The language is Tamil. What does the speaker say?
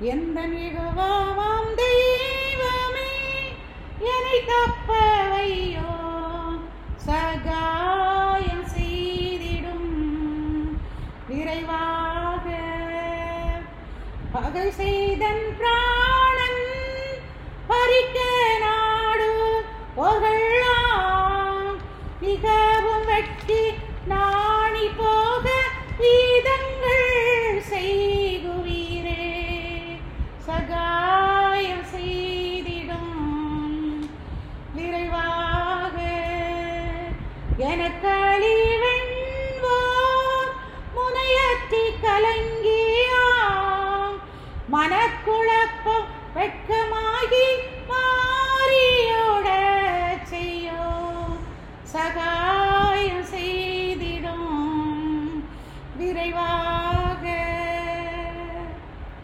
எந்த நிகவாம் தெய்வமே என்னை தப்பவையோ சகாயம் செய்திடும் விரைவாக பகை செய்தன் பிராணன் பறிக்க நாடு போகலாம் மிகவும் வெட்டி நாணி போக வீதங்கள் செய்குவீரே சகாயம் செய்திடும் விரைவாக எனக்கு அழிவென்வோர் முனையத்தி கலங்கியா மனக்குழப்பம் வெட்கமாகி மாறியோட செய்யோ சகாயம் செய்திடும் விரைவாக